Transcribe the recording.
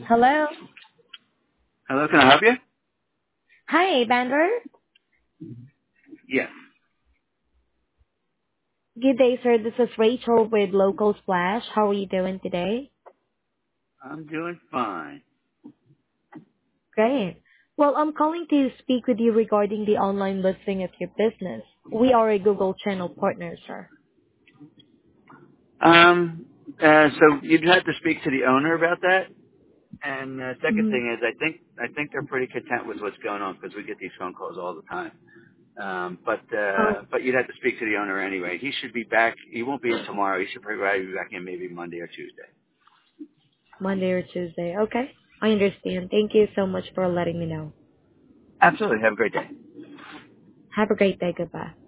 Hello. Hello, can I help you? Hi, Bander. Yes. Good day, sir. This is Rachel with Local Splash. How are you doing today? I'm doing fine. Great. Well, I'm calling to speak with you regarding the online listing of your business. We are a Google channel partner, sir. So you'd have to speak to the owner about that. And second Mm-hmm. thing is, I think they're pretty content with what's going on because we get these phone calls all the time. Oh, But you'd have to speak to the owner anyway. He should be back. He won't be in tomorrow. He should probably be back in maybe Monday or Tuesday. Monday or Tuesday. Okay. I understand. Thank you so much for letting me know. Absolutely. Have a great day. Have a great day. Goodbye.